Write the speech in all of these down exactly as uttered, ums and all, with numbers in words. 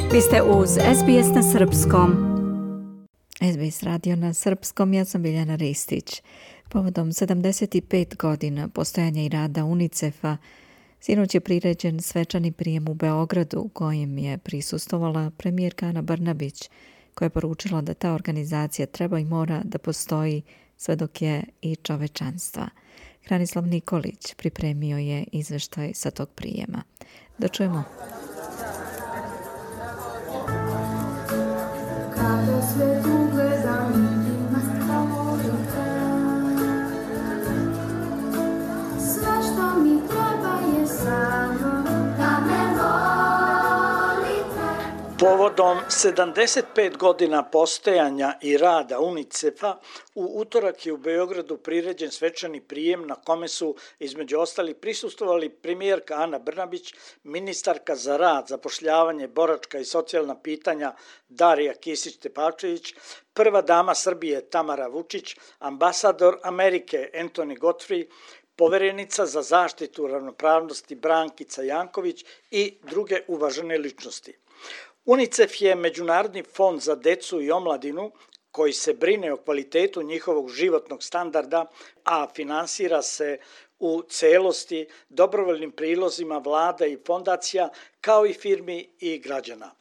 Vi ste uz S B S na srpskom. S B S radio na srpskom, ja sam Biljana Ristić. Povodom sedamdeset pet godina postojanja i rada UNICEF-a, sinoć je priređen svečani prijem u Beogradu, kojem je prisustvovala premijerka Ana Brnabić, koja je poručila da ta organizacija treba i mora da postoji sve dok je i čovečanstva. Hranislav Nikolić pripremio je izveštaj sa tog prijema. Da čujemo. Kada sve tu gledam, vidim sve što mi treba je samo da me volite. Povodom sedamdeset pet godina postojanja i rada UNICEF-a, u utorak je u Beogradu priređen svečani prijem na kome su između ostalih prisustvovali premijerka Ana Brnabić, ministarka za rad, zapošljavanje, boračka i socijalna pitanja Darija Kisić-Tepavčević, prva dama Srbije Tamara Vučić, ambasador Amerike Anthony Godfrey, poverenica za zaštitu ravnopravnosti Brankica Janković i druge uvažene ličnosti. UNICEF je međunarodni fond za decu i omladinu koji se brine o kvalitetu njihovog životnog standarda, a finansira se u celosti dobrovoljnim prilozima vlada i fondacija, kao i firmi i građana.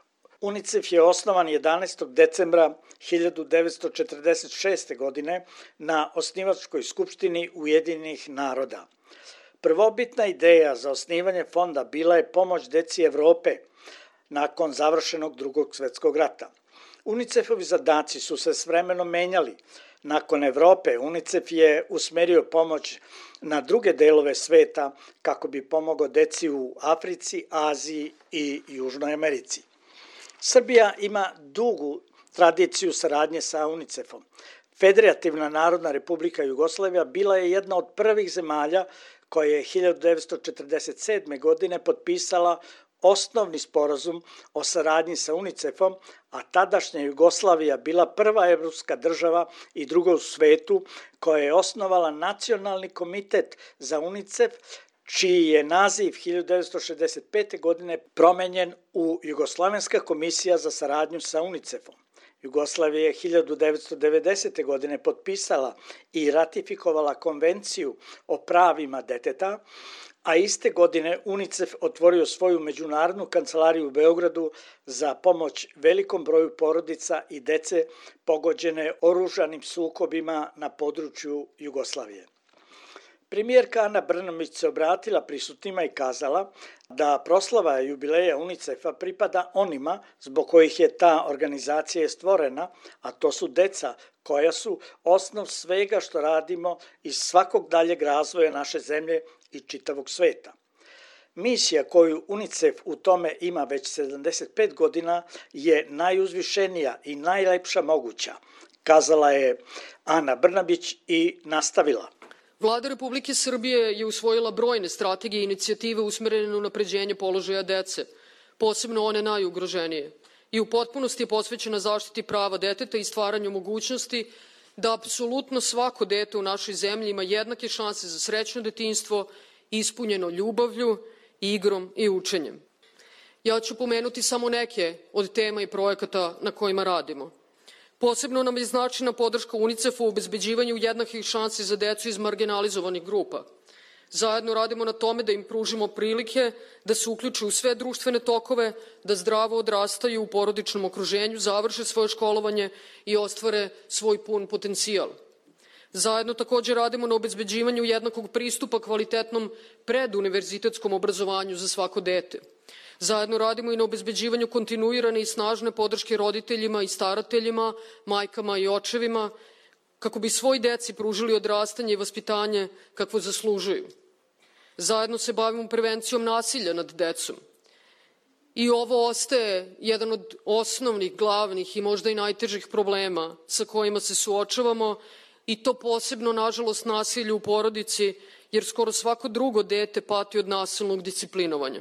UNICEF je osnovan jedanaestog decembra hiljadu devetsto četrdeset šeste. godine na osnivačkoj skupštini Ujedinjenih naroda. Prvobitna ideja za osnivanje fonda bila je pomoć deci Evrope nakon završenog drugog svjetskog rata. UNICEF-ovi zadaci su se s vremenom menjali. Nakon Evrope, UNICEF je usmerio pomoć na druge delove sveta kako bi pomogao deci u Africi, Aziji i Južnoj Americi. Srbija ima dugu tradiciju saradnje sa UNICEF-om. Federativna Narodna Republika Jugoslavija bila je jedna od prvih zemalja koja je hiljadu devetsto četrdeset sedme. godine potpisala osnovni sporazum o saradnji sa UNICEF-om, a tadašnja Jugoslavija bila prva evropska država i druga u svetu koja je osnovala Nacionalni komitet za UNICEF, čiji je naziv hiljadu devetsto šezdeset pete. godine promenjen u Jugoslovenska komisija za saradnju sa UNICEF-om. Jugoslavija je hiljadu devetsto devedesete. godine potpisala i ratifikovala konvenciju o pravima deteta, a iste godine UNICEF otvorio svoju međunarodnu kancelariju u Beogradu za pomoć velikom broju porodica i dece pogođene oružanim sukobima na području Jugoslavije. Premijerka Ana Brnabić se obratila prisutnima i kazala da proslava jubileja UNICEF-a pripada onima zbog kojih je ta organizacija stvorena, a to su deca koja su osnov svega što radimo i svakog daljeg razvoja naše zemlje i čitavog sveta. Misija koju UNICEF u tome ima već sedamdeset pet godina je najuzvišenija i najlepša moguća, kazala je Ana Brnabić i nastavila. Vlada Republike Srbije je usvojila brojne strategije i inicijative usmerene na unapređenje položaja dece, posebno one najugroženije, i u potpunosti je posvećena zaštiti prava deteta i stvaranju mogućnosti da apsolutno svako dete u našoj zemlji ima jednake šanse za srećno detinjstvo, ispunjeno ljubavlju, igrom i učenjem. Ja ću pomenuti samo neke od tema i projekata na kojima radimo. Posebno nam je značajna podrška UNICEF-u u obezbeđivanju jednakih šansi za decu iz marginalizovanih grupa. Zajedno radimo na tome da im pružimo prilike da se uključe u sve društvene tokove, da zdravo odrastaju u porodičnom okruženju, završe svoje školovanje i ostvare svoj pun potencijal. Zajedno također radimo na obezbeđivanju jednakog pristupa kvalitetnom preduniverzitetskom obrazovanju za svako dete. Zajedno radimo i na obezbeđivanju kontinuirane i snažne podrške roditeljima i starateljima, majkama i očevima, kako bi svoj deci pružili odrastanje i vaspitanje kakvo zaslužuju. Zajedno se bavimo prevencijom nasilja nad decom. I ovo ostaje jedan od osnovnih, glavnih i možda i najtežih problema sa kojima se suočavamo, i to posebno, nažalost, nasilje u porodici, jer skoro svako drugo dete pati od nasilnog disciplinovanja.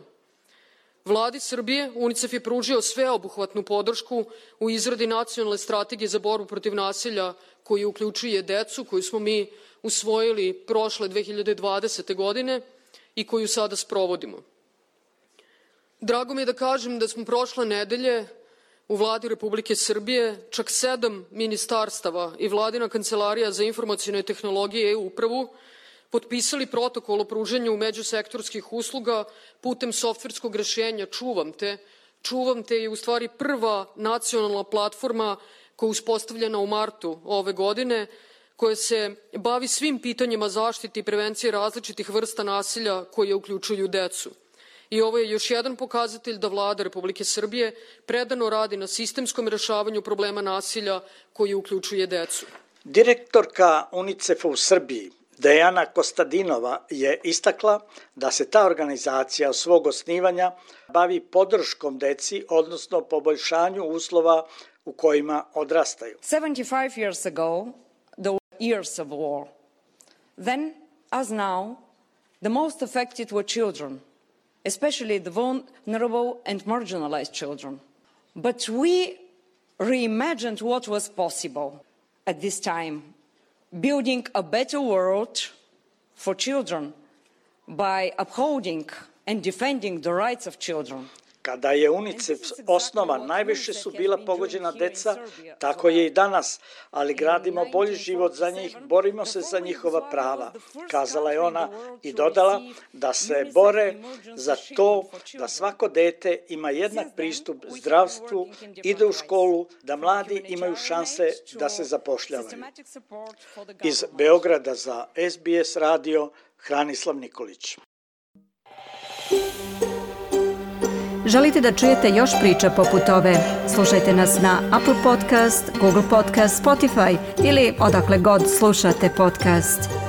Vladi Srbije UNICEF je pružio sveobuhvatnu podršku u izradi nacionalne strategije za borbu protiv nasilja koji uključuje decu, koju smo mi usvojili prošle dve hiljade dvadesete. godine i koju sada sprovodimo. Drago mi je da kažem da smo prošle nedelje u Vladi Republike Srbije čak sedam ministarstava i Vladina kancelarija za informacione tehnologije i e-upravu potpisali protokol o pružanju međusektorskih usluga putem softverskog rešenja Čuvam te. Čuvam te je u stvari prva nacionalna platforma koja je uspostavljena u martu ove godine, koja se bavi svim pitanjima zaštite i prevencije različitih vrsta nasilja koje uključuju decu. I ovo je još jedan pokazatelj da Vlada Republike Srbije predano radi na sistemskom rešavanju problema nasilja koji uključuje decu. Direktorka UNICEF-a u Srbiji, Dejana Kostadinova, je istakla da se ta organizacija od svog osnivanja bavi podrškom deci, odnosno poboljšanju uslova u kojima odrastaju. seventy-five years ago, the years of war. Then, as now, the most affected were children, especially the vulnerable and marginalized children. But we reimagined what was possible at this time, building a better world for children by upholding and defending the rights of children. Kada je UNICEF osnovan, najviše su bila pogođena deca, tako je i danas, ali gradimo bolji život za njih, borimo se za njihova prava, kazala je ona i dodala da se bore za to da svako dete ima jednak pristup zdravstvu, ide u školu, da mladi imaju šanse da se zapošljavaju. Iz Beograda za S B S radio, Hranislav Nikolić. Želite da čujete još priča poput ove? Slušajte nas na Apple Podcast, Google Podcast, Spotify ili odakle god slušate podcast.